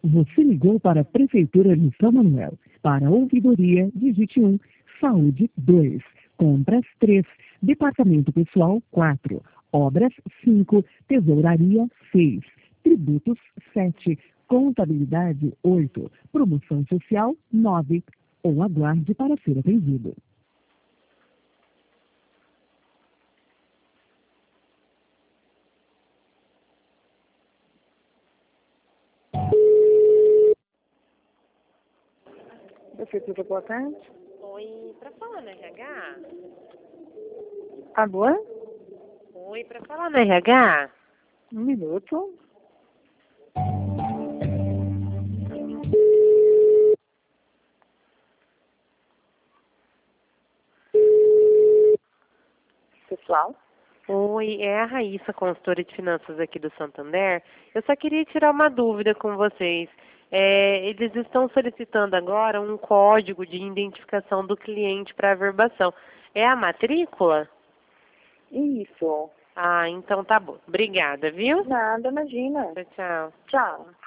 Você ligou para a Prefeitura de São Manuel. Para ouvidoria, digite 1. Saúde, 2. Compras, 3. Departamento Pessoal, 4. Obras, 5. Tesouraria, 6. Tributos, 7. Contabilidade, 8. Promoção Social, 9. Ou aguarde para ser atendido. Prefeitura, boa tarde. Oi, para falar no RH? Alô? Oi, para falar no RH? Um minuto. Pessoal? Oi, é a Raíssa, consultora de finanças aqui do Santander. Eu só queria tirar uma dúvida com vocês. Eles estão solicitando agora um código de identificação do cliente para averbação. É a matrícula? Isso. Ah, então tá bom. Obrigada, viu? Nada, imagina. Tchau, tchau. Tchau.